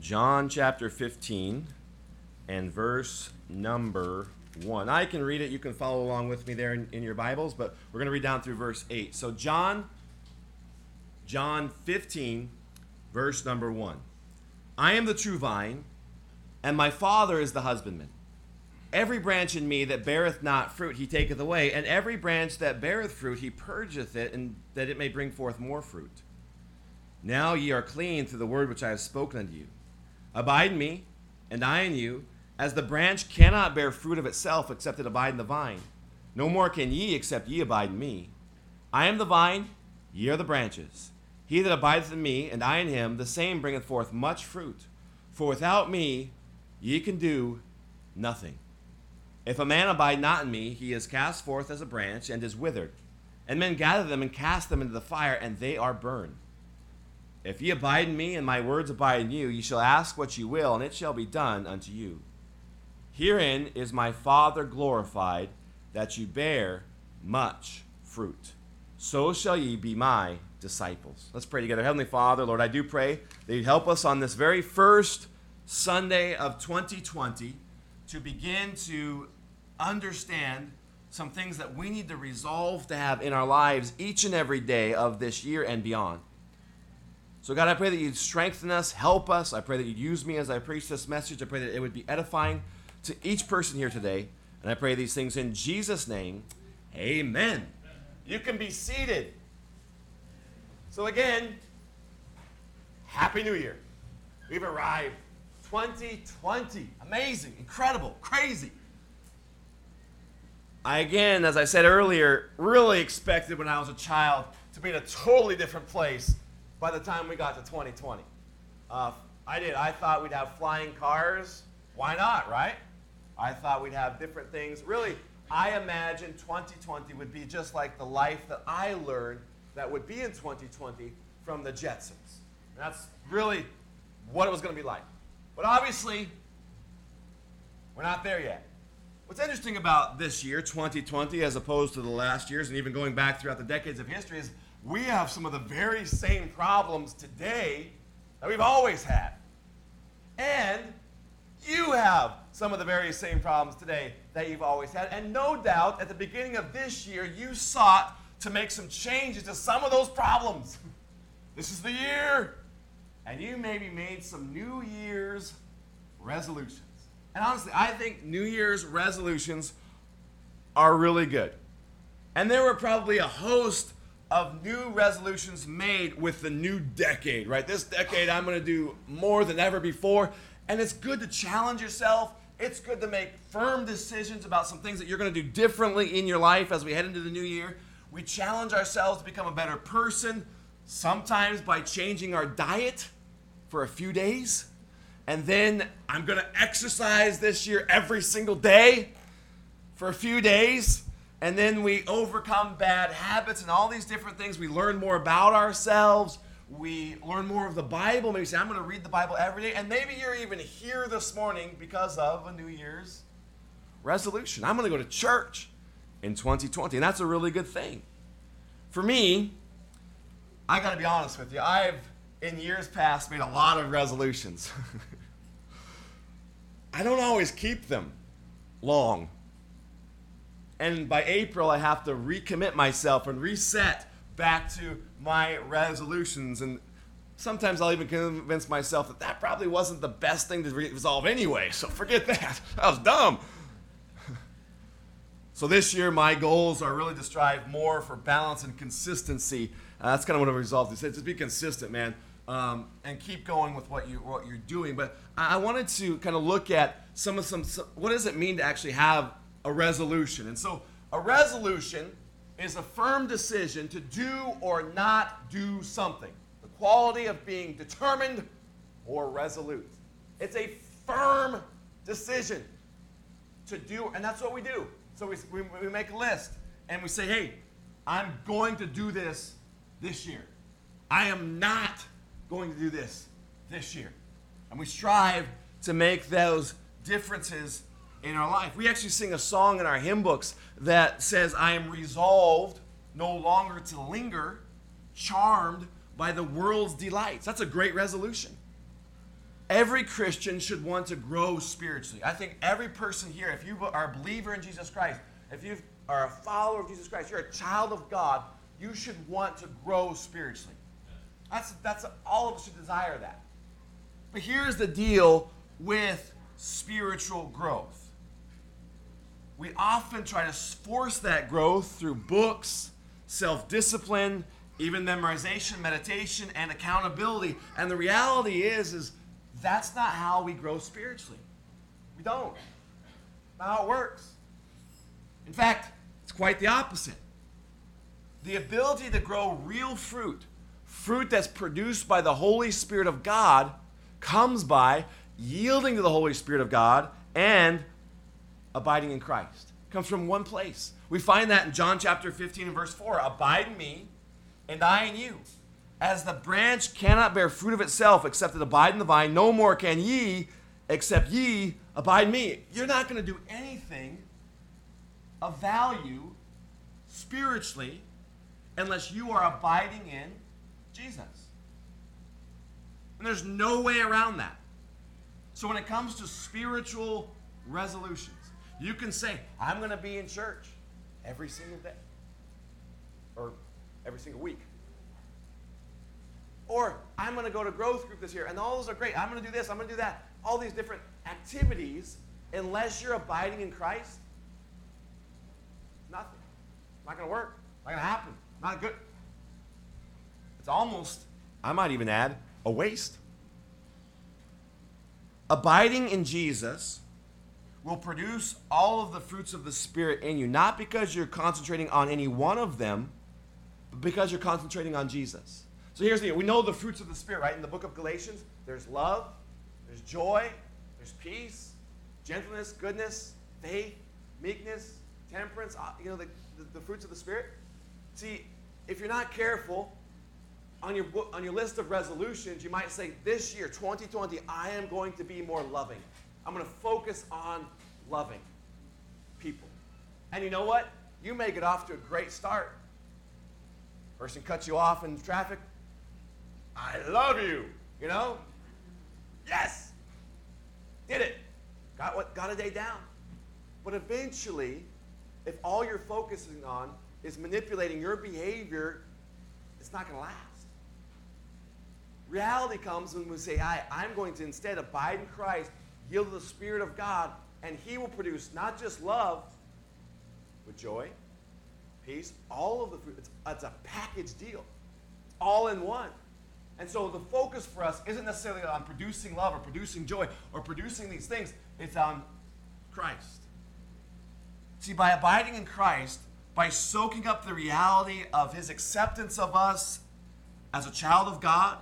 John chapter 15 and verse number 1. I can read it. You can follow along with me there in your Bibles, but we're going to read down through verse 8. So John 15, verse number 1. I am the true vine, and my Father is the husbandman. Every branch in me that beareth not fruit he taketh away, and every branch that beareth fruit he purgeth it, and that it may bring forth more fruit. Now ye are clean through the word which I have spoken unto you. Abide in me, and I in you, as the branch cannot bear fruit of itself except it abide in the vine. No more can ye except ye abide in me. I am the vine, ye are the branches. He that abideth in me, and I in him, the same bringeth forth much fruit. For without me ye can do nothing. If a man abide not in me, he is cast forth as a branch, and is withered. And men gather them and cast them into the fire, and they are burned. If ye abide in me, and my words abide in you, ye shall ask what ye will, and it shall be done unto you. Herein is my Father glorified, that ye bear much fruit. So shall ye be my disciples. Let's pray together. Heavenly Father, Lord, I do pray that you'd help us on this very first Sunday of 2020 to begin to understand some things that we need to resolve to have in our lives each and every day of this year and beyond. So God, I pray that you'd strengthen us, help us. I pray that you'd use me as I preach this message. I pray that it would be edifying to each person here today. And I pray these things in Jesus' name. Amen. You can be seated. So again, Happy New Year. We've arrived. 2020. Amazing, incredible, crazy. I, again, as I said earlier, really expected when I was a child to be in a totally different place by the time we got to 2020. I did. I thought we'd have flying cars. Why not, right? I thought we'd have different things. Really, I imagined 2020 would be just like the life that I learned that would be in 2020 from the Jetsons. And that's really what it was going to be like. But obviously, we're not there yet. What's interesting about this year, 2020, as opposed to the last years, and even going back throughout the decades of history, is we have some of the very same problems today that we've always had. And you have some of the very same problems today that you've always had. And no doubt, at the beginning of this year, you sought to make some changes to some of those problems. This is the year. And you maybe made some New Year's resolutions. And honestly, I think New Year's resolutions are really good. And there were probably a host of new resolutions made with the new decade, right? This decade, I'm going to do more than ever before. And it's good to challenge yourself. It's good to make firm decisions about some things that you're going to do differently in your life as we head into the new year. We challenge ourselves to become a better person, sometimes by changing our diet for a few days. And then I'm going to exercise this year every single day for a few days. And then we overcome bad habits and all these different things. We learn more about ourselves. We learn more of the Bible. Maybe say, I'm going to read the Bible every day. And maybe you're even here this morning because of a New Year's resolution. I'm going to go to church in 2020. And that's a really good thing. For me, I got to be honest with you. I've, in years past, made a lot of resolutions. I don't always keep them long. And by April, I have to recommit myself and reset back to my resolutions. And sometimes I'll even convince myself that that probably wasn't the best thing to resolve anyway. So forget that. That was dumb. So this year, my goals are really to strive more for balance and consistency. That's kind of what I've resolved to say. Just be consistent, man. And keep going with what you're doing. But I wanted to kind of look at some what does it mean to actually have a resolution? And so a resolution is a firm decision to do or not do something. The quality of being determined or resolute. It's a firm decision to do, and that's what we do. So we make a list and we say, hey, I'm going to do this year. I am not going to do this year. And we strive to make those differences in our life. We actually sing a song in our hymn books that says, I am resolved no longer to linger, charmed by the world's delights. That's a great resolution. every Christian should want to grow spiritually. I think every person here, if you are a believer in Jesus Christ, if you are a follower of Jesus Christ, you're a child of God, you should want to grow spiritually. That's all of us should desire that. But here's the deal with spiritual growth. We often try to force that growth through books, self-discipline, even memorization, meditation, and accountability. And the reality is that's not how we grow spiritually. We don't. Not how it works. In fact, it's quite the opposite. The ability to grow real fruit that's produced by the Holy Spirit of God, comes by yielding to the Holy Spirit of God and abiding in Christ. It comes from one place. We find that in John chapter 15 and verse 4. Abide in me, and I in you. As the branch cannot bear fruit of itself except it abide in the vine, no more can ye except ye abide in me. You're not going to do anything of value spiritually unless you are abiding in Jesus. And there's no way around that. So when it comes to spiritual resolutions, you can say, I'm going to be in church every single day or every single week. Or I'm going to go to growth group this year, and all those are great. I'm going to do this, I'm going to do that. All these different activities, unless you're abiding in Christ, nothing. Not going to work. Not going to happen. Not good. It's almost, I might even add, a waste. Abiding in Jesus will produce all of the fruits of the Spirit in you, not because you're concentrating on any one of them, but because you're concentrating on Jesus. So here's the deal. We know the fruits of the Spirit, right? In the book of Galatians, there's love, there's joy, there's peace, gentleness, goodness, faith, meekness, temperance, the fruits of the Spirit. See, if you're not careful, on your list of resolutions, you might say, this year, 2020, I am going to be more loving. I'm going to focus on loving people. And you know what? You may get off to a great start. Person cuts you off in traffic. I love you. Yes. Did it. Got a day down. But eventually, if all you're focusing on is manipulating your behavior, it's not going to last. Reality comes when we say, I'm going to instead abide in Christ, yield to the Spirit of God, and He will produce not just love, but joy, peace, all of the fruit. It's a package deal. It's all in one. And so the focus for us isn't necessarily on producing love or producing joy or producing these things. It's on Christ. See, by abiding in Christ, by soaking up the reality of His acceptance of us as a child of God,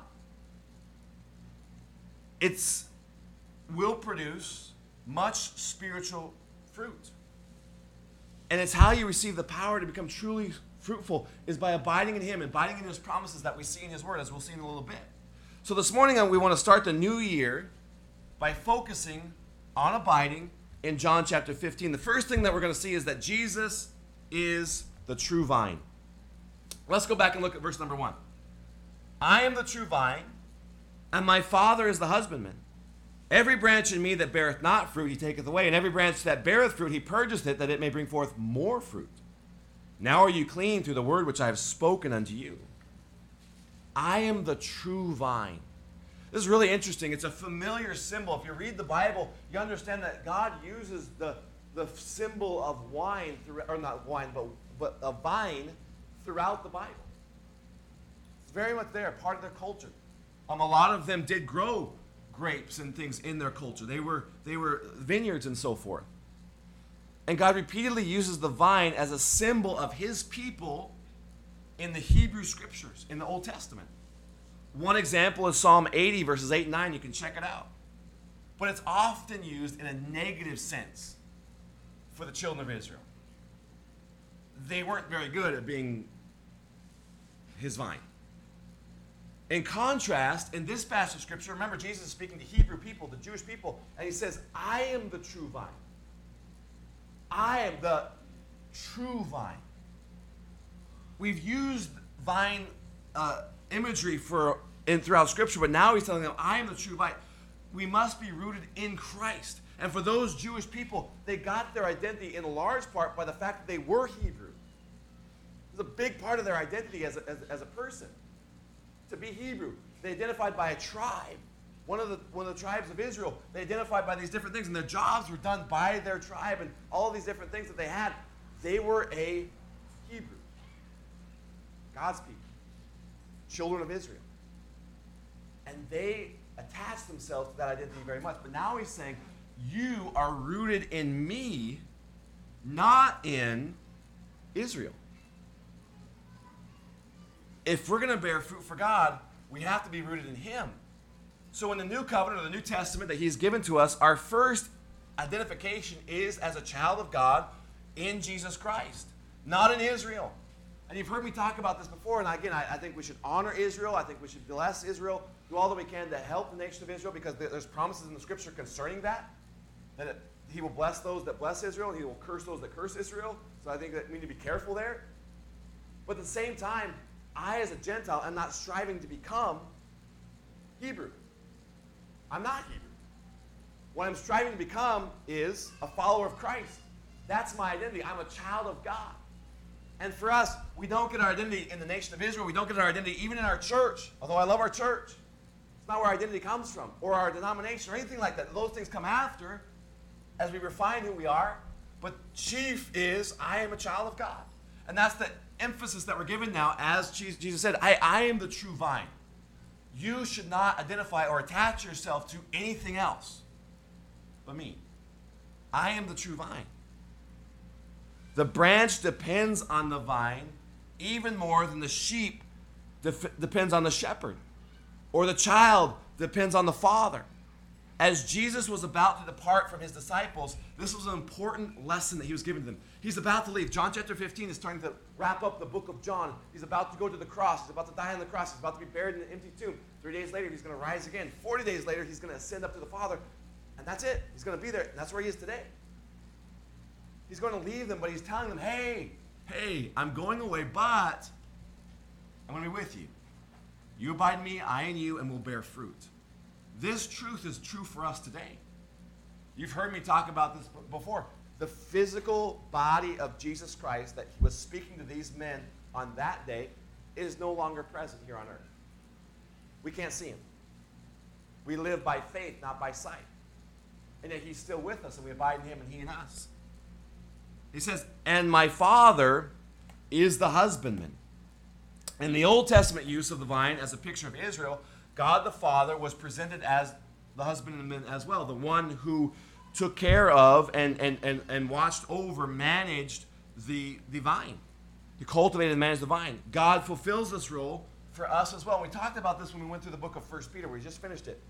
it will produce much spiritual fruit. And it's how you receive the power to become truly fruitful is by abiding in Him, abiding in His promises that we see in His Word, as we'll see in a little bit. So this morning we want to start the new year by focusing on abiding in John chapter 15. The first thing that we're going to see is that Jesus is the true vine. Let's go back and look at verse number 1. I am the true vine, and my Father is the husbandman. Every branch in me that beareth not fruit, He taketh away, and every branch that beareth fruit, He purgeth it, that it may bring forth more fruit. Now are you clean through the word which I have spoken unto you. I am the true vine. This is really interesting. It's a familiar symbol. If you read the Bible, you understand that God uses the symbol of wine, or not wine, but a vine throughout the Bible. It's very much there, part of their culture. A lot of them did grow grapes and things in their culture. They were vineyards and so forth. And God repeatedly uses the vine as a symbol of His people in the Hebrew Scriptures, in the Old Testament. One example is Psalm 80, verses 8 and 9. You can check it out. But it's often used in a negative sense for the children of Israel. They weren't very good at being His vine. In contrast, in this passage of Scripture, remember Jesus is speaking to Hebrew people, the Jewish people, and He says, I am the true vine. I am the true vine. We've used vine imagery throughout Scripture, but now He's telling them, I am the true vine. we must be rooted in Christ. And for those Jewish people, they got their identity in large part by the fact that they were Hebrew. It was a big part of their identity as a person, to be Hebrew. They identified by a tribe. One of the tribes of Israel, they identified by these different things, and their jobs were done by their tribe, and all of these different things that they had. They were a Hebrew. God's people. Children of Israel. And they attached themselves to that identity very much. But now he's saying, you are rooted in me, not in Israel. If we're going to bear fruit for God, we have to be rooted in him. So in the New Covenant, or the New Testament that he's given to us, our first identification is as a child of God in Jesus Christ, not in Israel. And you've heard me talk about this before, and again, I think we should honor Israel. I think we should bless Israel, do all that we can to help the nation of Israel, because there's promises in the Scripture concerning that he will bless those that bless Israel, and he will curse those that curse Israel. So I think that we need to be careful there. But at the same time, I, as a Gentile, am not striving to become Hebrew. I'm not Hebrew. What I'm striving to become is a follower of Christ. That's my identity. I'm a child of God. And for us, we don't get our identity in the nation of Israel. We don't get our identity even in our church, although I love our church. It's not where our identity comes from, or our denomination, or anything like that. Those things come after as we refine who we are. But chief is, I am a child of God. And that's the emphasis that we're given now, as Jesus said, I am the true vine. You should not identify or attach yourself to anything else but me. I am the true vine. The branch depends on the vine even more than the sheep depends on the shepherd, or the child depends on the father. As Jesus was about to depart from his disciples, this was an important lesson that he was giving to them. He's about to leave. John chapter 15 is starting to wrap up the book of John. He's about to go to the cross. He's about to die on the cross. He's about to be buried in an empty tomb. 3 days later, he's going to rise again. 40 days later, he's going to ascend up to the Father. And that's it. He's going to be there. And that's where he is today. He's going to leave them, but he's telling them, hey, I'm going away, but I'm going to be with you. You abide in me, I in you, and we'll bear fruit. This truth is true for us today. You've heard me talk about this before. The physical body of Jesus Christ that he was speaking to these men on that day is no longer present here on earth. We can't see him. We live by faith, not by sight. And yet he's still with us, and we abide in him and he in us. He says, and my Father is the husbandman. In the Old Testament use of the vine as a picture of Israel, God the Father was presented as the husbandman as well, the one who took care of and watched over, managed the vine. He cultivated and managed the vine. God fulfills this role for us as well. We talked about this when we went through the book of 1 Peter. We just finished it.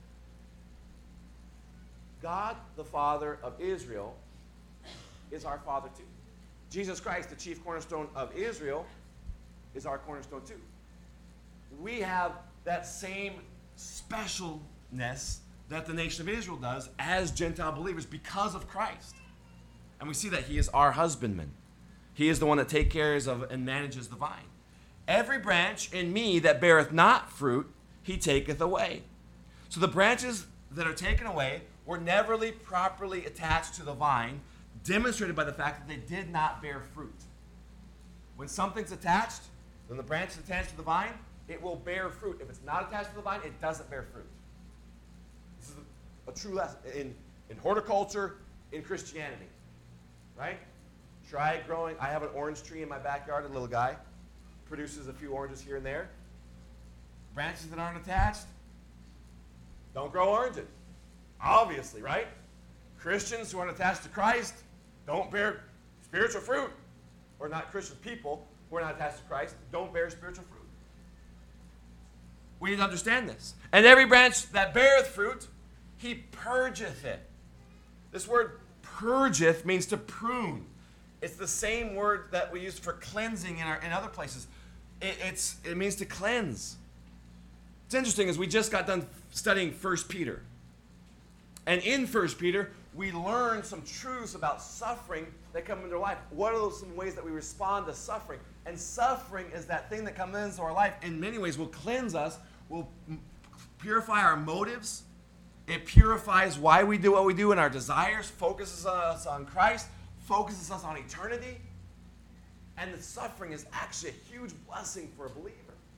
God, the Father of Israel, is our Father too. Jesus Christ, the chief cornerstone of Israel, is our cornerstone too. We have that same specialness that the nation of Israel does as Gentile believers because of Christ. And we see that he is our husbandman. He is the one that takes care of and manages the vine. Every branch in me that beareth not fruit, he taketh away. So the branches that are taken away were never properly attached to the vine, demonstrated by the fact that they did not bear fruit. When something's attached, when the branch is attached to the vine, it will bear fruit. If it's not attached to the vine, it doesn't bear fruit. This is a true lesson in horticulture, in Christianity, right? Try growing. I have an orange tree in my backyard, a little guy. Produces a few oranges here and there. Branches that aren't attached don't grow oranges. Obviously, right? Christians who aren't attached to Christ don't bear spiritual fruit. Or not Christian people who are not attached to Christ don't bear spiritual fruit. We need to understand this. And every branch that beareth fruit, he purgeth it. This word purgeth means to prune. It's the same word that we use for cleansing in other places. It means to cleanse. It's interesting, as we just got done studying 1 Peter. And in 1 Peter, we learn some truths about suffering that come into our life. What are some ways that we respond to suffering? And suffering is that thing that comes into our life in many ways will cleanse us, will purify our motives, It purifies why we do what we do and our desires, focuses us on Christ, focuses us on eternity. And the suffering is actually a huge blessing for a believer.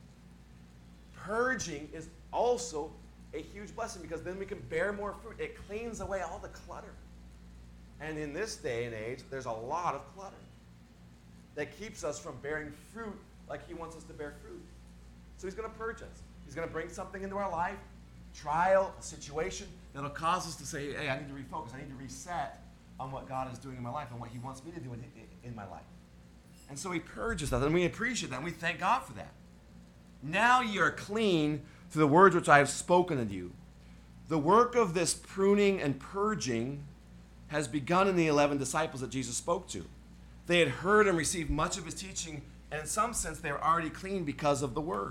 Purging is also a huge blessing because then we can bear more fruit. It cleans away all the clutter. And in this day and age, there's a lot of clutter that keeps us from bearing fruit like he wants us to bear fruit. So he's going to purge us. He's going to bring something into our life, trial, a situation that'll cause us to say, hey, I need to refocus. I need to reset on what God is doing in my life and what he wants me to do in my life. And so he purges us, and we appreciate that, and we thank God for that. Now ye are clean through the words which I have spoken unto you. The work of this pruning and purging has begun in the 11 disciples that Jesus spoke to. They had heard and received much of his teaching, and in some sense they were already clean because of the word.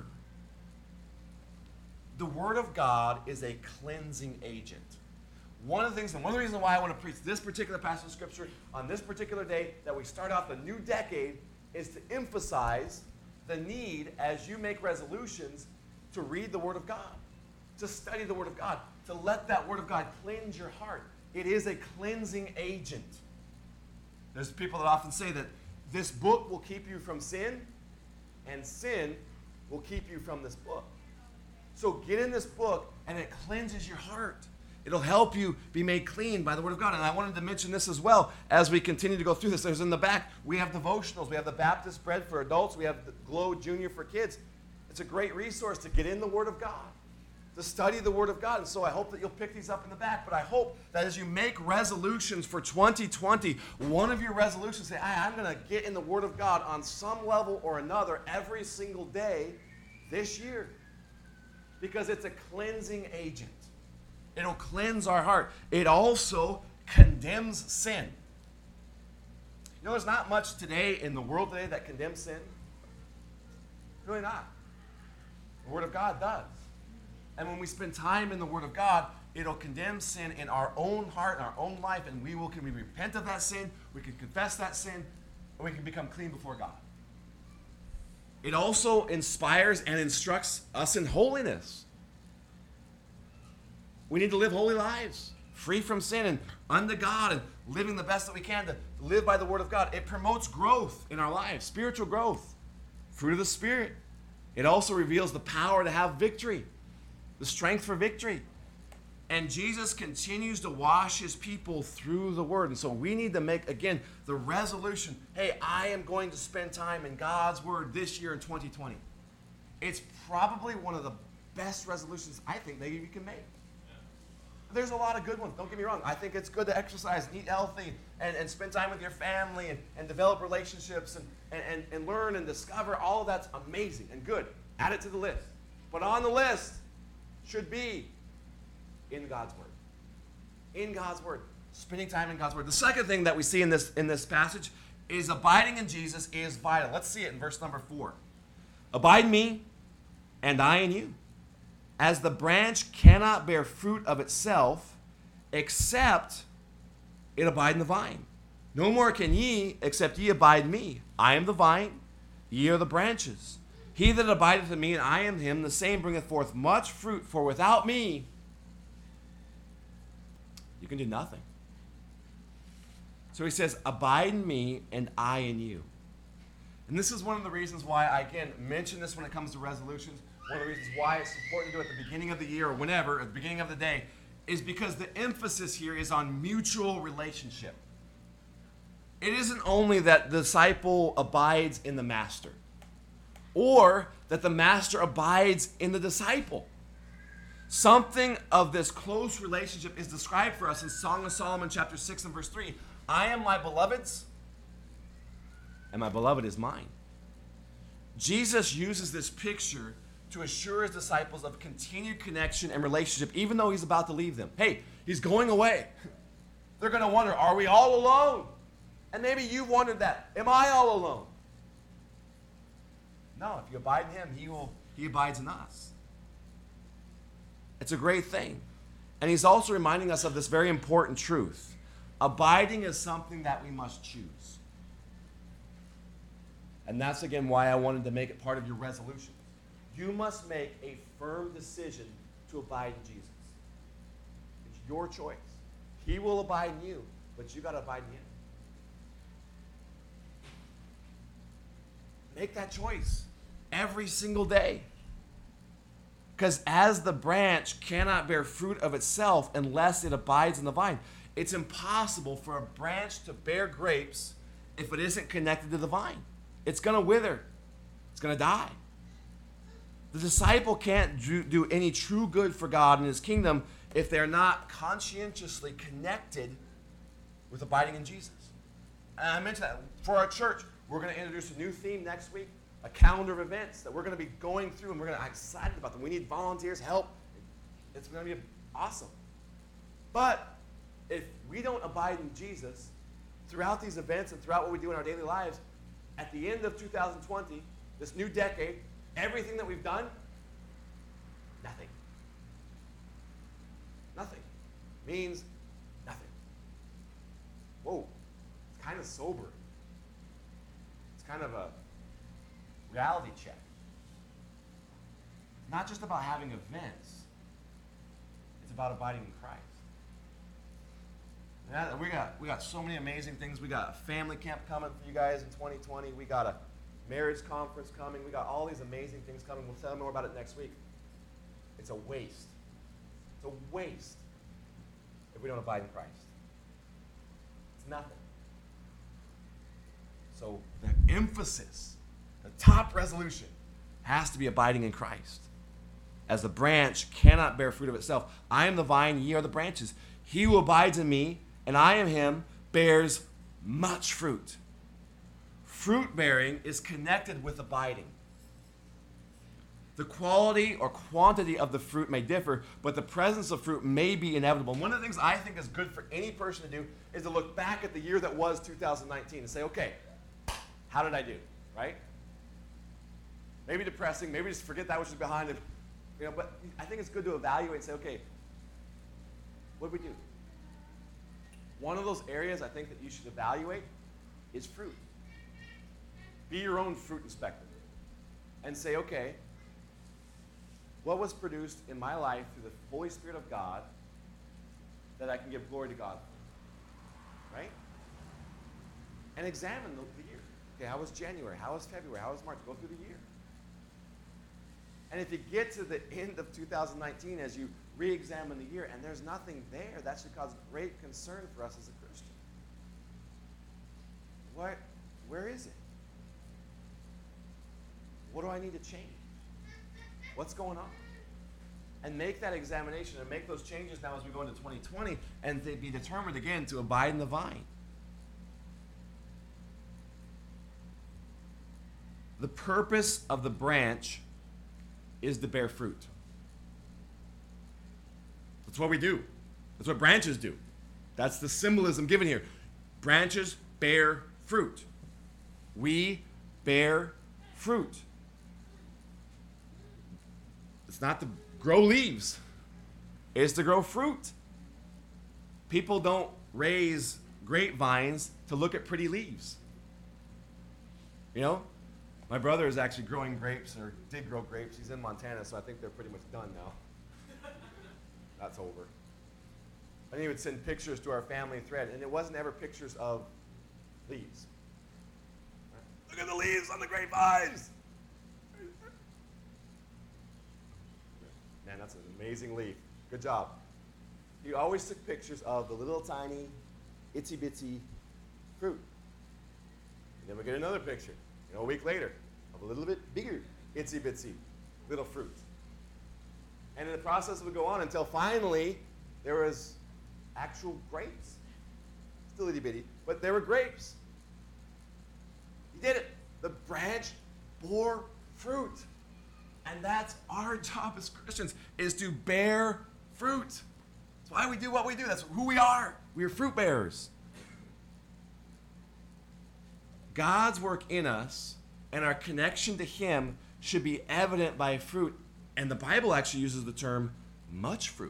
The word of God is a cleansing agent. One of the things, and one of the reasons why I want to preach this particular passage of Scripture on this particular day that we start off the new decade is to emphasize the need as you make resolutions to read the Word of God, to study the Word of God, to let that Word of God cleanse your heart. It is a cleansing agent. There's people that often say that this book will keep you from sin, and sin will keep you from this book. So get in this book, and it cleanses your heart. It'll help you be made clean by the Word of God. And I wanted to mention this as well as we continue to go through this. There's in the back, we have devotionals. We have the Baptist Bread for adults. We have the Glow Junior for kids. It's a great resource to get in the Word of God, to study the Word of God. And so I hope that you'll pick these up in the back. But I hope that as you make resolutions for 2020, one of your resolutions, say, I'm going to get in the Word of God on some level or another every single day this year. Because it's a cleansing agent. It'll cleanse our heart. It also condemns sin. You know, there's not much today in the world today that condemns sin. Really not. The Word of God does. And when we spend time in the Word of God, it'll condemn sin in our own heart, in our own life, and we can repent of that sin, we can confess that sin, and we can become clean before God. It also inspires and instructs us in holiness. We need to live holy lives, free from sin and unto God and living the best that we can to live by the Word of God. It promotes growth in our lives, spiritual growth, fruit of the Spirit. It also reveals the power to have victory, the strength for victory. And Jesus continues to wash his people through the Word. And so we need to make, again, the resolution, hey, I am going to spend time in God's Word this year in 2020. It's probably one of the best resolutions I think maybe you can make. There's a lot of good ones. Don't get me wrong. I think it's good to exercise and eat healthy and spend time with your family and develop relationships and learn and discover. All of that's amazing and good. Add it to the list. But on the list should be in God's Word. In God's Word. Spending time in God's Word. The second thing that we see in this passage is abiding in Jesus is vital. Let's see it in verse number 4. Abide in me, and I in you. As the branch cannot bear fruit of itself, except it abide in the vine. No more can ye, except ye abide in me. I am the vine, ye are the branches. He that abideth in me, and I in him, the same bringeth forth much fruit. For without me, you can do nothing. So he says, abide in me, and I in you. And this is one of the reasons why I, again, mention this when it comes to resolutions. One of the reasons why it's important to do it at the beginning of the year or whenever, at the beginning of the day, is because the emphasis here is on mutual relationship. It isn't only that the disciple abides in the master, or that the master abides in the disciple. Something of this close relationship is described for us in Song of Solomon chapter 6 and verse 3. I am my beloved's, and my beloved is mine. Jesus uses this picture to assure his disciples of continued connection and relationship, even though he's about to leave them. Hey, he's going away. They're going to wonder, are we all alone? And maybe you've wondered that. Am I all alone? No, if you abide in him, he abides in us. It's a great thing. And he's also reminding us of this very important truth. Abiding is something that we must choose. And that's, again, why I wanted to make it part of your resolution. You must make a firm decision to abide in Jesus. your choice. He will abide in you, but you got to abide in him. Make that choice every single day. Because as the branch cannot bear fruit of itself unless it abides in the vine, it's impossible for a branch to bear grapes if it isn't connected to the vine. It's going to wither. It's going to die. The disciple can't do any true good for God and his kingdom if they're not conscientiously connected with abiding in Jesus. And I mentioned that for our church, we're going to introduce a new theme next week, a calendar of events that we're going to be going through, and I'm excited about them. We need volunteers, help. It's going to be awesome. But if we don't abide in Jesus throughout these events and throughout what we do in our daily lives, at the end of 2020, this new decade, everything that we've done, nothing. Nothing. Means nothing. Whoa. It's kind of sobering. It's kind of a reality check. It's not just about having events. It's about abiding in Christ. And we got so many amazing things. We got a family camp coming for you guys in 2020. We got a marriage conference coming. We got all these amazing things coming. We'll tell you more about it next week. It's a waste. It's a waste if we don't abide in Christ. It's nothing. So the emphasis, the top resolution, has to be abiding in Christ. As the branch cannot bear fruit of itself. I am the vine, ye are the branches. He who abides in me, and I am him, bears much fruit. Fruit bearing is connected with abiding. The quality or quantity of the fruit may differ, but the presence of fruit may be inevitable. One of the things I think is good for any person to do is to look back at the year that was 2019 and say, okay, how did I do, right? Maybe depressing, maybe just forget that which is behind it. But I think it's good to evaluate and say, okay, what did we do? One of those areas I think that you should evaluate is fruit. Be your own fruit inspector and say, okay, what was produced in my life through the Holy Spirit of God that I can give glory to God for? Right? And examine the year. Okay, how was January? How was February? How was March? Go through the year. And if you get to the end of 2019 as you re-examine the year and there's nothing there, that should cause great concern for us as a Christian. Where is it? What do I need to change? What's going on? And make that examination and make those changes now as we go into 2020 and they be determined again to abide in the vine. The purpose of the branch is to bear fruit. That's what we do. That's what branches do. That's the symbolism given here. Branches bear fruit. We bear fruit. It's not to grow leaves. It's to grow fruit. People don't raise grapevines to look at pretty leaves. My brother is actually growing grapes, or did grow grapes. He's in Montana, so I think they're pretty much done now. That's over. And he would send pictures to our family thread, and it wasn't ever pictures of leaves. Look at the leaves on the grapevines. Man, that's an amazing leaf. Good job. He always took pictures of the little tiny, itsy-bitsy fruit. And then we get another picture, a week later, of a little bit bigger, itsy-bitsy little fruit. And the process would go on until finally there was actual grapes. Still itty-bitty, but there were grapes. He did it. The branch bore fruit. And that's our job as Christians, is to bear fruit. That's why we do what we do. That's who we are. We are fruit bearers. God's work in us and our connection to him should be evident by fruit. And the Bible actually uses the term much fruit.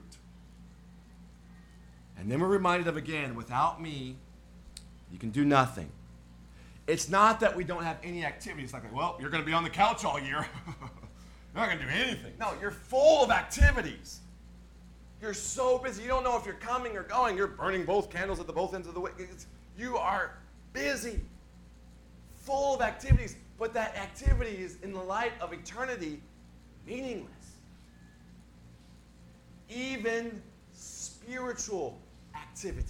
And then we're reminded of again, without me, you can do nothing. It's not that we don't have any activity. It's like, well, you're going to be on the couch all year. You're not going to do anything. No, you're full of activities. You're so busy. You don't know if you're coming or going. You're burning both candles at the both ends of the wick. You are busy, full of activities, but that activity is, in the light of eternity, meaningless. Even spiritual activity.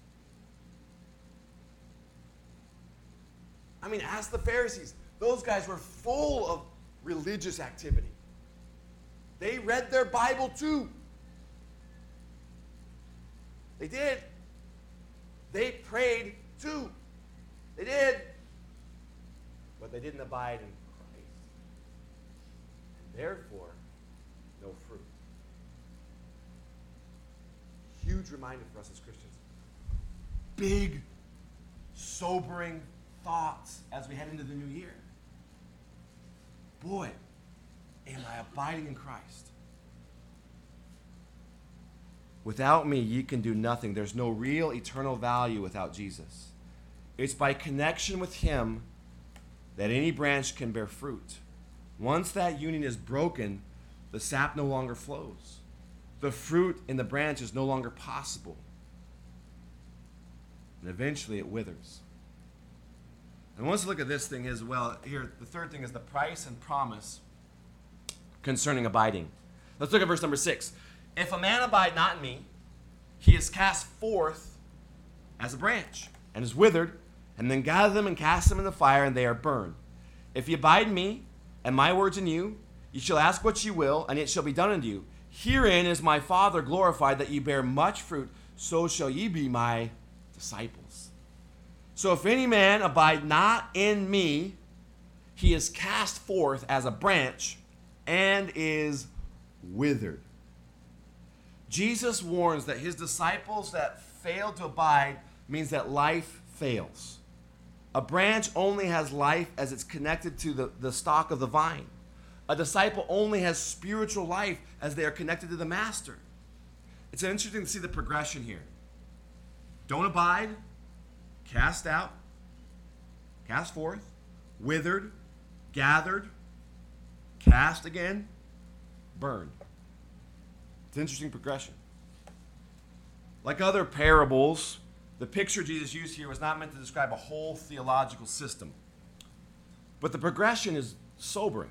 I mean, ask the Pharisees. Those guys were full of religious activity. They read their Bible too. They did. They prayed too. They did. But they didn't abide in Christ. And therefore, no fruit. Huge reminder for us as Christians. Big, sobering thoughts as we head into the new year. Boy, am I abiding in Christ? Without me, ye can do nothing. There's no real eternal value without Jesus. It's by connection with him that any branch can bear fruit. Once that union is broken, the sap no longer flows. The fruit in the branch is no longer possible. And eventually it withers. And let's look at this thing as well. Here, the third thing is the price and promise concerning abiding. Let's look at verse number 6. If a man abide not in me, he is cast forth as a branch, and is withered, and then gather them and cast them in the fire, and they are burned. If ye abide in me, and my words in you, ye shall ask what ye will, and it shall be done unto you. Herein is my Father glorified, that ye bear much fruit, so shall ye be my disciples. So if any man abide not in me, he is cast forth as a branch, and is withered. Jesus warns that his disciples that fail to abide means that life fails. A branch only has life as it's connected to the stalk of the vine. A disciple only has spiritual life as they are connected to the master. It's interesting to see the progression here. Don't abide, cast out, cast forth, withered, gathered, cast again, burned. It's an interesting progression. Like other parables, the picture Jesus used here was not meant to describe a whole theological system. But the progression is sobering.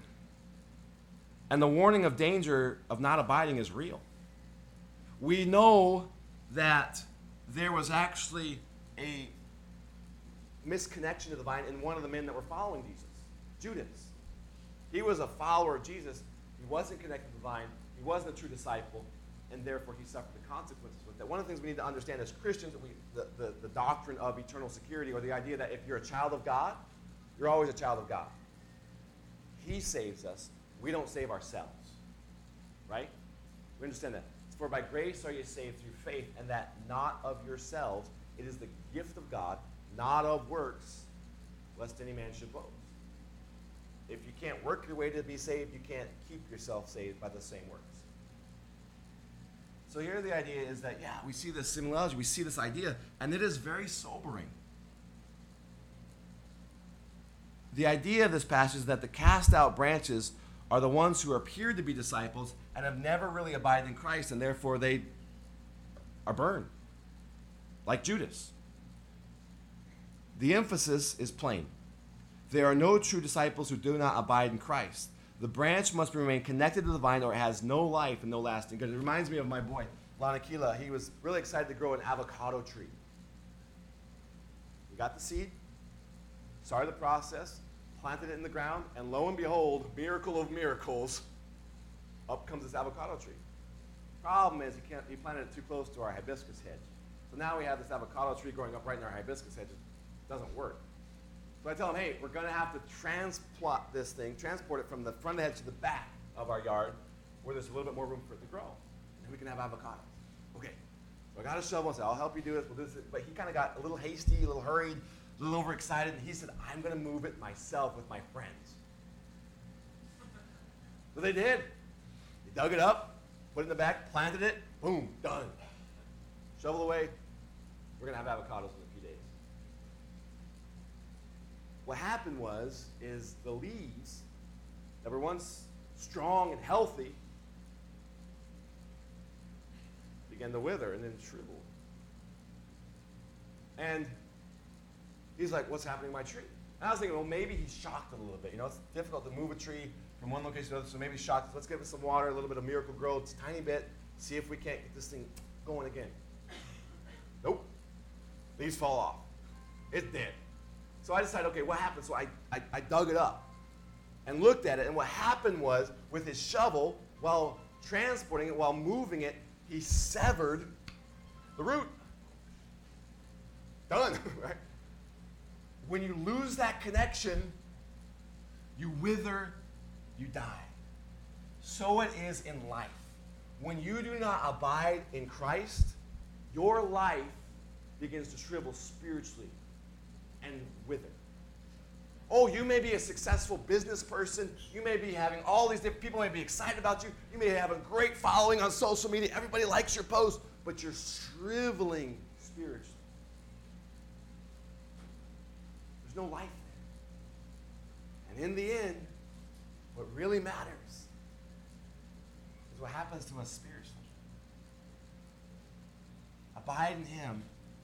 And the warning of danger of not abiding is real. We know that there was actually a misconnection to the vine in one of the men that were following Jesus, Judas. He was a follower of Jesus. He wasn't connected to the vine. He wasn't a true disciple, and therefore he suffered the consequences with that. One of the things we need to understand as Christians, the doctrine of eternal security, or the idea that if you're a child of God, you're always a child of God. He saves us. We don't save ourselves, right? We understand that. For by grace are you saved through faith, and that not of yourselves. It is the gift of God, not of works, lest any man should boast. If you can't work your way to be saved, you can't keep yourself saved by the same works. So here the idea is that, we see this similarity, we see this idea, and it is very sobering. The idea of this passage is that the cast out branches are the ones who appear to be disciples and have never really abided in Christ, and therefore they are burned, like Judas. The emphasis is plain. There are no true disciples who do not abide in Christ. The branch must remain connected to the vine, or it has no life and no lasting good. It reminds me of my boy, Lanakila. He was really excited to grow an avocado tree. We got the seed, started the process, planted it in the ground, and lo and behold, miracle of miracles, up comes this avocado tree. Problem is, he planted it too close to our hibiscus hedge. So now we have this avocado tree growing up right in our hibiscus hedge. It doesn't work. So I tell him, hey, we're going to have to transport it from the front of the hedge to the back of our yard, where there's a little bit more room for it to grow. And we can have avocados. Okay. So I got a shovel and said, I'll help you do this. We'll do this. But he kind of got a little hasty, a little hurried, a little overexcited, and he said, I'm going to move it myself with my friends. So they did. They dug it up, put it in the back, planted it, boom, done. Shovel away. We're going to have avocados in a few days. What happened is the leaves that were once strong and healthy began to wither and then shrivel. And he's like, what's happening to my tree? And I was thinking, well, maybe he's shocked a little bit. You know, it's difficult to move a tree from one location to another, so maybe he's shocked. Let's give it some water, a little bit of miracle grow, just a tiny bit, see if we can't get this thing going again. Nope. Leaves fall off. It's dead. So I decided, okay, what happened? So I dug it up and looked at it, and what happened was, with his shovel, while transporting it, while moving it, he severed the root. Done, right? When you lose that connection, you wither, you die. So it is in life. When you do not abide in Christ, your life begins to shrivel spiritually and wither. Oh, you may be a successful business person. You may be having all these different people may be excited about you. You may have a great following on social media. Everybody likes your post, but you're shriveling spiritually. There's no life there. And in the end, what really matters is what happens to us spiritually. Abide in him,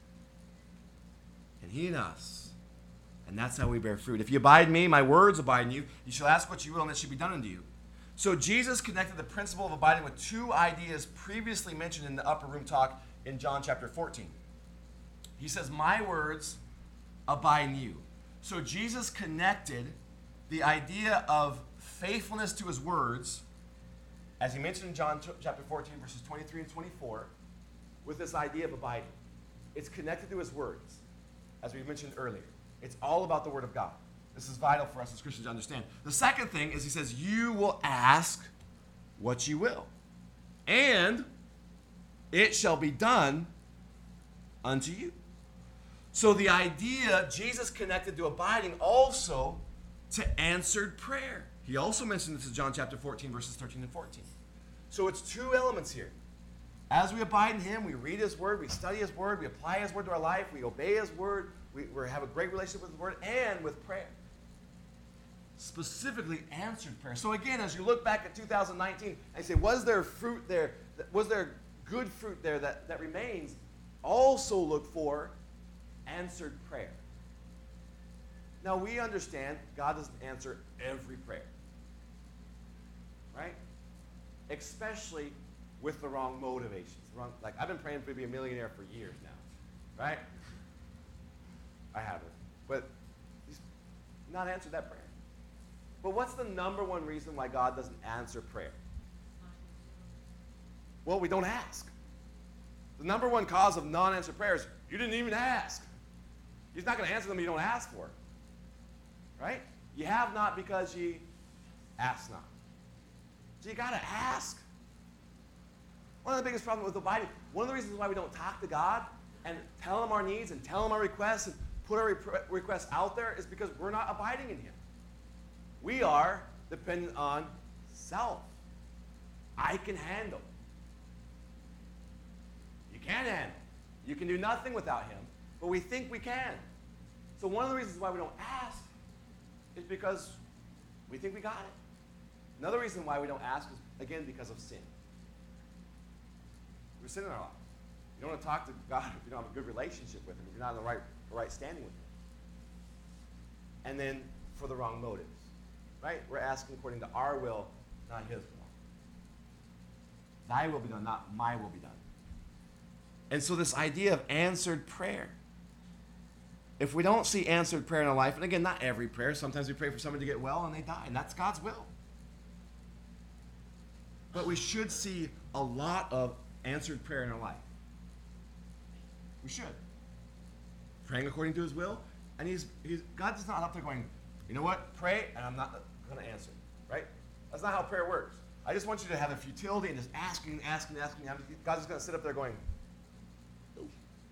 and he in us. And that's how we bear fruit. If you abide in me, my words abide in you. You shall ask what you will, and it shall be done unto you. So Jesus connected the principle of abiding with two ideas previously mentioned in the upper room talk in John chapter 14. He says, my words abide in you. So Jesus connected the idea of faithfulness to his words, as he mentioned in John chapter 14, verses 23 and 24, with this idea of abiding. It's connected to his words, as we mentioned earlier. It's all about the Word of God. This is vital for us as Christians to understand. The second thing is he says, you will ask what you will, and it shall be done unto you. So the idea, Jesus connected to abiding also to answered prayer. He also mentioned this in John chapter 14, verses 13 and 14. So it's two elements here. As we abide in him, we read his word, we study his word, we apply his word to our life, we obey his word, we have a great relationship with his word, and with prayer. Specifically answered prayer. So again, as you look back at 2019 and say, was there fruit there? Was there good fruit there that remains? Also look for answered prayer. Now we understand God doesn't answer every prayer. Right? Especially with the wrong motivations. Like, I've been praying to be a millionaire for years now. Right? I haven't. But he's not answered that prayer. But what's the number one reason why God doesn't answer prayer? Well, we don't ask. The number one cause of non-answered prayer is you didn't even ask. He's not going to answer them if you don't ask for it. Right? You have not because ye ask not. So you got to ask. One of the biggest problems with abiding, one of the reasons why we don't talk to God and tell him our needs and tell him our requests and put our requests out there is because we're not abiding in him. We are dependent on self. I can handle. You can't handle. You can do nothing without him, but we think we can. So one of the reasons why we don't ask is because we think we got it. Another reason why we don't ask is, again, because of sin. We're sinning in our life. You don't want to talk to God if you don't have a good relationship with him, if you're not in the right standing with him. And then for the wrong motives. Right? We're asking according to our will, not his will. Thy will be done, not my will be done. And so this idea of answered prayer. If we don't see answered prayer in our life, and again, not every prayer, sometimes we pray for somebody to get well and they die, and that's God's will. But we should see a lot of answered prayer in our life. We should. Praying according to his will, and God is not up there going, you know what, pray, and I'm not going to answer. Right? That's not how prayer works. I just want you to have a futility and just asking. God's just going to sit up there going, nope.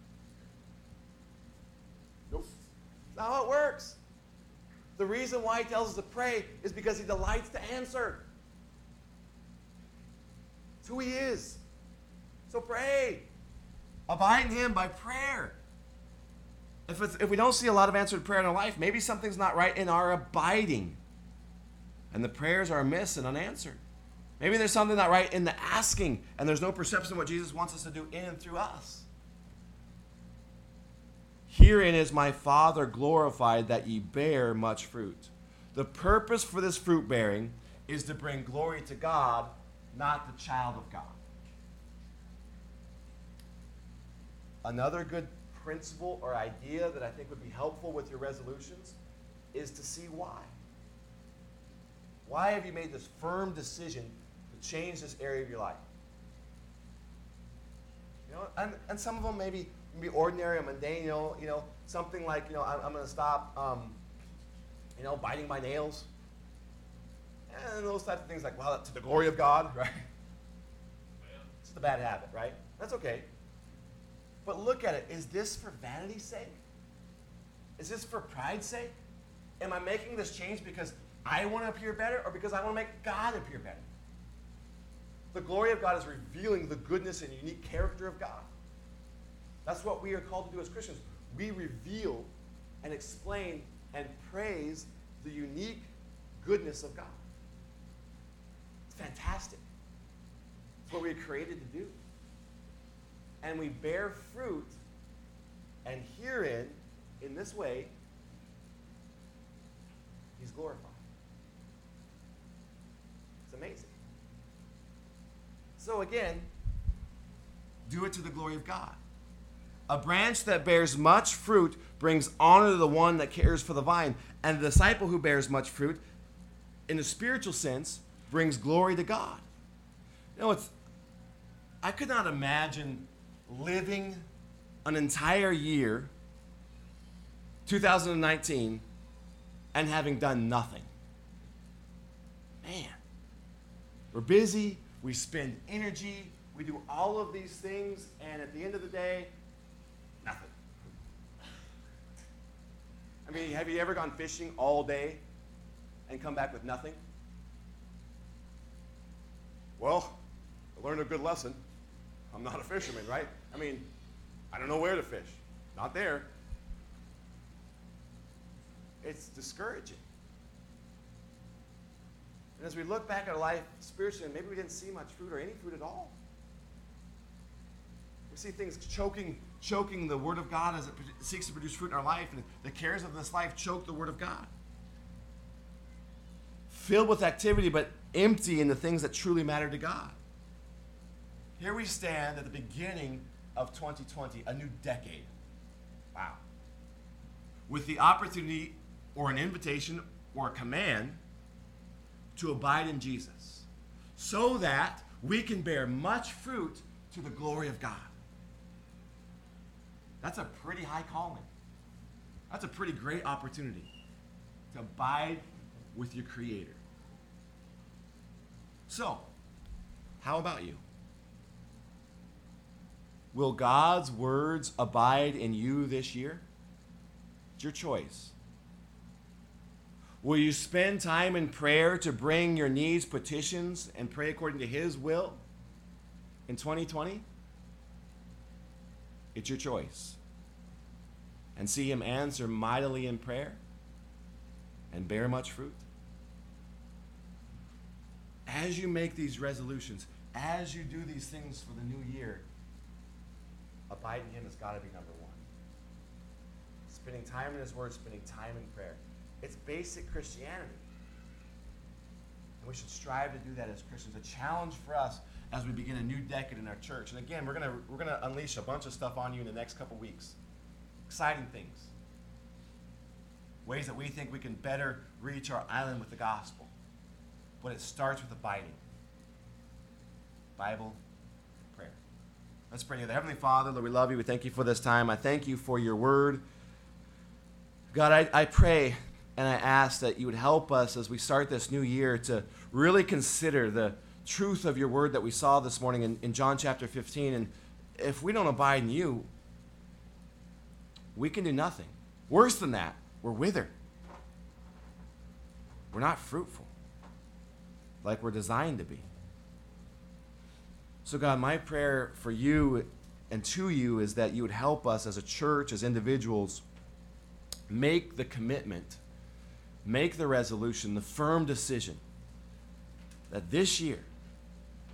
Nope. That's not how it works. The reason why he tells us to pray is because he delights to answer. It's who he is. So pray. Abide in him by prayer. If we don't see a lot of answered prayer in our life, maybe something's not right in our abiding. And the prayers are amiss and unanswered. Maybe there's something not right in the asking, and there's no perception of what Jesus wants us to do in and through us. Herein is my Father glorified, that ye bear much fruit. The purpose for this fruit bearing is to bring glory to God, not the child of God. Another good principle or idea that I think would be helpful with your resolutions is to see why. Why have you made this firm decision to change this area of your life? You know, and some of them maybe ordinary or mundane. You know, something like, I'm going to stop, biting my nails, and those types of things. Like, well, to the glory of God, right? It's just a bad habit, right? That's okay. But look at it. Is this for vanity's sake? Is this for pride's sake? Am I making this change because I want to appear better, or because I want to make God appear better? The glory of God is revealing the goodness and unique character of God. That's what we are called to do as Christians. We reveal and explain and praise the unique goodness of God. It's fantastic. It's what we were created to do. And we bear fruit, and herein, in this way, He's glorified. It's amazing. So again, do it to the glory of God. A branch that bears much fruit brings honor to the one that cares for the vine, and the disciple who bears much fruit, in a spiritual sense, brings glory to God. You know, I could not imagine living an entire year, 2019, and having done nothing. Man, we're busy, we spend energy, we do all of these things, and at the end of the day, nothing. I mean, have you ever gone fishing all day and come back with nothing? Well, I learned a good lesson. I'm not a fisherman, right? I mean, I don't know where to fish. Not there. It's discouraging. And as we look back at our life spiritually, maybe we didn't see much fruit or any fruit at all. We see things choking the Word of God as it seeks to produce fruit in our life, and the cares of this life choke the Word of God. Filled with activity, but empty in the things that truly matter to God. Here we stand at the beginning of 2020, a new decade. Wow. With the opportunity or an invitation or a command to abide in Jesus, so that we can bear much fruit to the glory of God. That's a pretty high calling. That's a pretty great opportunity to abide with your Creator. So, how about you? Will God's words abide in you this year? It's your choice. Will you spend time in prayer to bring your needs, petitions, and pray according to His will in 2020? It's your choice. And see Him answer mightily in prayer and bear much fruit. As you make these resolutions, as you do these things for the new year, abide in Him has got to be number one. Spending time in His Word, spending time in prayer. It's basic Christianity. And we should strive to do that as Christians. A challenge for us as we begin a new decade in our church. And again, we're gonna unleash a bunch of stuff on you in the next couple weeks. Exciting things. Ways that we think we can better reach our island with the gospel. But it starts with abiding. Bible, prayer. Let's pray together. Heavenly Father, Lord, we love you. We thank you for this time. I thank you for your word. God, I pray and I ask that you would help us as we start this new year to really consider the truth of your word that we saw this morning in John chapter 15. And if we don't abide in you, we can do nothing. Worse than that, we're withered. We're not fruitful like we're designed to be. So God, my prayer for you and to you is that you would help us as a church, as individuals, make the commitment, make the resolution, the firm decision that this year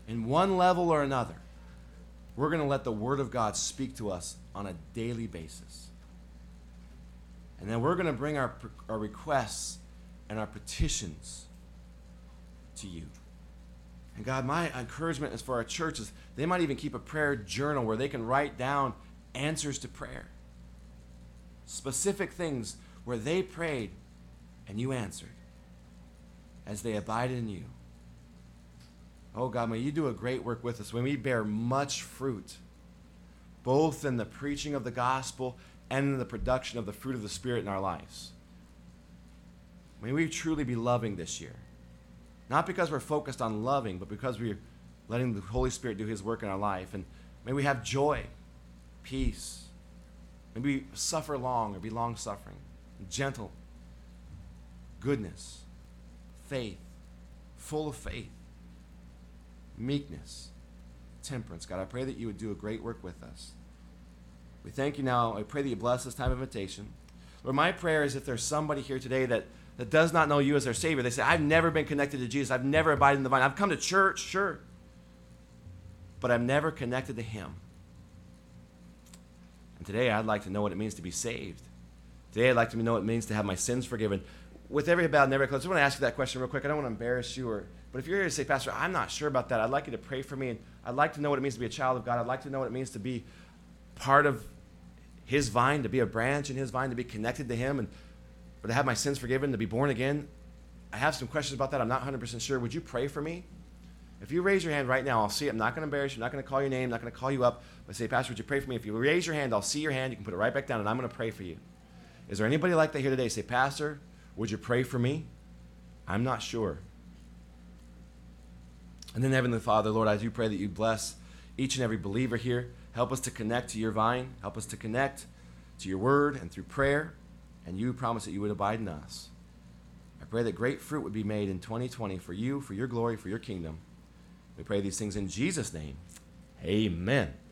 in one level or another, we're going to let the Word of God speak to us on a daily basis. And then we're going to bring our requests and our petitions to you. And God, my encouragement is for our churches, they might even keep a prayer journal where they can write down answers to prayer. Specific things where they prayed and you answered as they abided in you. Oh God, may you do a great work with us when we bear much fruit, both in the preaching of the gospel and in the production of the fruit of the Spirit in our lives. May we truly be loving this year. Not because we're focused on loving, but because we're letting the Holy Spirit do his work in our life. And may we have joy, peace. Maybe we suffer long or be long-suffering, gentle, goodness, faith, full of faith, meekness, temperance. God, I pray that you would do a great work with us. We thank you now. I pray that you bless this time of invitation. Lord, my prayer is if there's somebody here today that does not know you as their Savior, they say, I've never been connected to Jesus. I've never abided in the vine. I've come to church, sure, but I've never connected to him. And today I'd like to know what it means to be saved. Today I'd like to know what it means to have my sins forgiven. With every bowed and every closed, I want to ask you that question real quick. I don't want to embarrass you, but if you're here to say, Pastor, I'm not sure about that, I'd like you to pray for me, and I'd like to know what it means to be a child of God. I'd like to know what it means to be part of his vine, to be a branch in his vine, to be connected to him, and to have my sins forgiven, to be born again. I have some questions about that. I'm not 100% sure. Would you pray for me? If you raise your hand right now, I'll see it. I'm not going to embarrass you. I'm not going to call your name. I'm not going to call you up. But say, Pastor, would you pray for me? If you raise your hand, I'll see your hand. You can put it right back down, and I'm going to pray for you. Is there anybody like that here today? Say, Pastor, would you pray for me? I'm not sure. And then, Heavenly Father, Lord, I do pray that you bless each and every believer here. Help us to connect to your vine. Help us to connect to your word and through prayer. And you promise that you would abide in us. I pray that great fruit would be made in 2020 for you, for your glory, for your kingdom. We pray these things in Jesus' name. Amen.